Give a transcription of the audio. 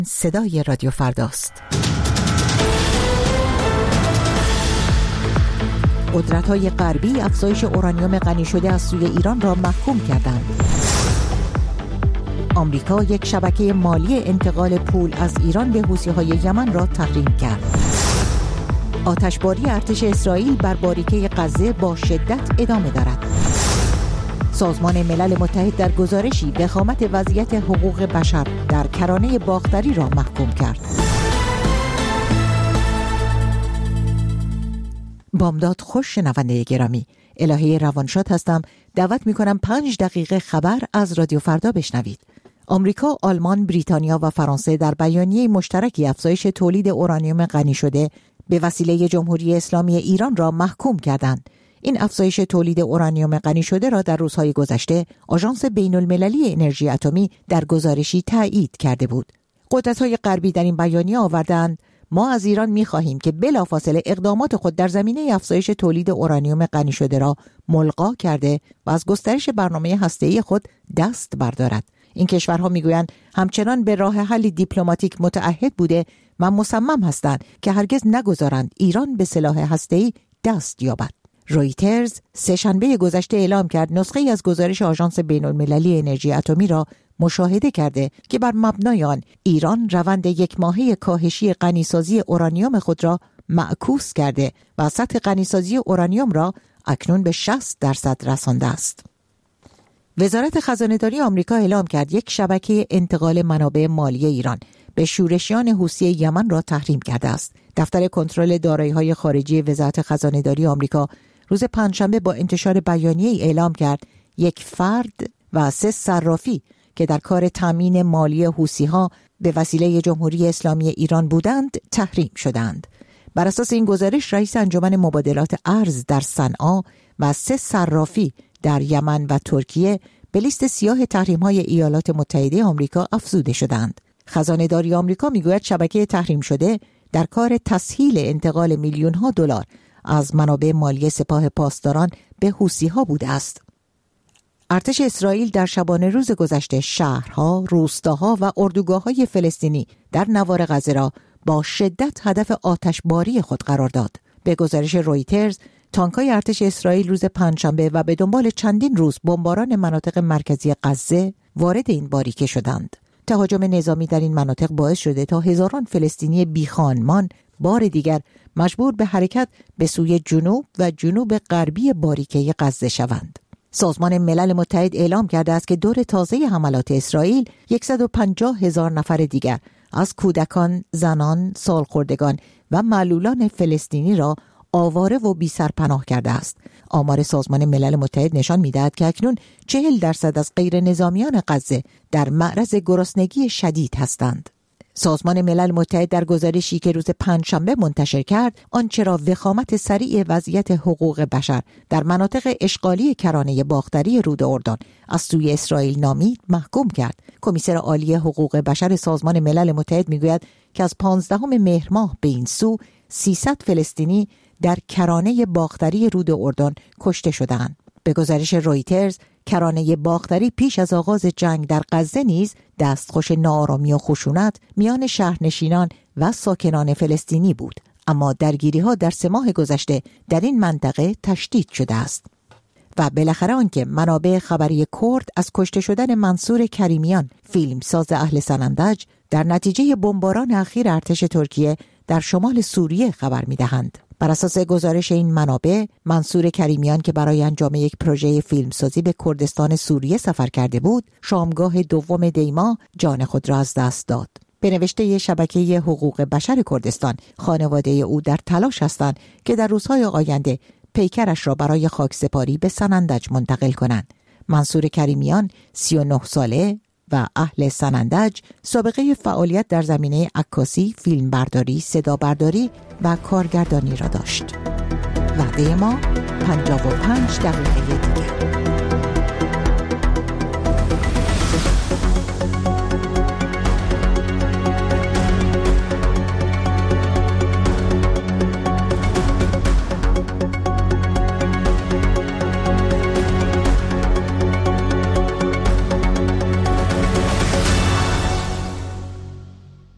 صدای رادیو فرداست. قدرت‌های غربی افزایش اورانیوم غنی شده از سوی ایران را محکوم کردند. آمریکا یک شبکه مالی انتقال پول از ایران به حوثی‌های یمن را تحریم کرد. آتشباری ارتش اسرائیل بر باریکه غزه با شدت ادامه دارد. سازمان ملل متحد در گزارشی وخامت وضعیت حقوق بشر در کرانه باختری را محکوم کرد. بامداد خوش شنونده گرامی، الهه روانشاد هستم. دعوت می‌کنم 5 دقیقه خبر از رادیو فردا بشنوید. آمریکا، آلمان، بریتانیا و فرانسه در بیانیه مشترکی افزایش تولید اورانیوم غنی شده به وسیله جمهوری اسلامی ایران را محکوم کردند. این افزایش تولید اورانیوم غنی شده را در روزهای گذشته آژانس بین‌المللی انرژی اتمی در گزارشی تایید کرده بود. قدرت‌های غربی در این بیانیه آوردند ما از ایران می‌خواهیم که بلافاصله اقدامات خود در زمینه افزایش تولید اورانیوم غنی شده را ملغا کرده و از گسترش برنامه هسته‌ای خود دست بردارد. این کشورها میگویند همچنان به راه حل دیپلماتیک متعهد بوده و مصمم هستند که هرگز نگذارند ایران به سلاح هسته‌ای دست یابد. رویترز سه‌شنبه گذشته اعلام کرد نسخه‌ای از گزارش آژانس بین‌المللی انرژی اتمی را مشاهده کرده که بر مبنای آن ایران روند 1 ماهه کاهشی غنیسازی اورانیوم خود را معکوس کرده و سطح غنیسازی اورانیوم را اکنون به 60% رسانده است. وزارت خزانه‌داری آمریکا اعلام کرد یک شبکه انتقال منابع مالی ایران به شورشیان حوثی یمن را تحریم کرده است. دفتر کنترل دارایی‌های خارجی وزارت خزانه‌داری آمریکا روز پنجشنبه با انتشار بیانیه‌ای اعلام کرد یک فرد و 3 صرافی که در کار تامین مالی حوثی‌ها به وسیله جمهوری اسلامی ایران بودند تحریم شدند. بر اساس این گزارش رئیس انجمن مبادلات ارز در صنعا و 3 صرافی در یمن و ترکیه به لیست سیاه تحریم‌های ایالات متحده آمریکا افزوده شدند. خزانه‌داری آمریکا میگوید شبکه تحریم شده در کار تسهیل انتقال میلیون‌ها دلار از منابع مالی سپاه پاسداران به حوثی‌ها بوده است. ارتش اسرائیل در شبانه روز گذشته شهرها، روستاها و اردوگاه‌های فلسطینی در نوار غزه را با شدت هدف آتشباری خود قرار داد. به گزارش رویترز، تانک‌های ارتش اسرائیل روز پنجشنبه و به دنبال چندین روز بمباران مناطق مرکزی غزه وارد این باریکه شدند. تهاجم نظامی در این مناطق باعث شده تا هزاران فلسطینی بیخانمان بار دیگر مجبور به حرکت به سوی جنوب و جنوب غربی باریکه غزه شوند. سازمان ملل متحد اعلام کرده است که دور تازه حملات اسرائیل 150,000 نفر دیگر از کودکان، زنان، سالخوردگان و معلولان فلسطینی را آواره و بی سرپناه کرده است. آمار سازمان ملل متحد نشان می‌دهد که اکنون 40% از غیر نظامیان غزه در معرض گرسنگی شدید هستند. سازمان ملل متحد در گزارشی که روز پنجشنبه منتشر کرد، آنچه را وخامت سریع وضعیت حقوق بشر در مناطق اشغالی کرانه باختری رود اردن از سوی اسرائیل نامید، محکوم کرد. کمیسر عالی حقوق بشر سازمان ملل متحد میگوید که از 15 مهر ماه به این سو 300 فلسطینی در کرانه باختری رود اردن کشته شدند. به گزارش رویترز، کرانه باختری پیش از آغاز جنگ در غزه نیز دستخوش ناآرامی و خشونت میان شهرنشینان و ساکنان فلسطینی بود، اما درگیری‌ها در 3 ماه گذشته در این منطقه تشدید شده است. و بالاخره آنکه منابع خبری کرد از کشته شدن منصور کریمیان، فیلمساز اهل سنندج، در نتیجه بمباران اخیر ارتش ترکیه در شمال سوریه خبر می‌دهند. بر اساس گزارش این منابع، منصور کریمیان که برای انجام یک پروژه فیلمسازی به کردستان سوریه سفر کرده بود، شامگاه 2 دی ماه جان خود را از دست داد. به نوشته شبکه حقوق بشر کردستان، خانواده او در تلاش هستند که در روزهای آینده پیکرش را برای خاکسپاری به سنندج منتقل کنند. منصور کریمیان 39 ساله و اهل سنندج سابقه فعالیت در زمینه عکاسی، فیلمبرداری، صدابرداری و کارگردانی را داشت. وعده ما 55 دقیقه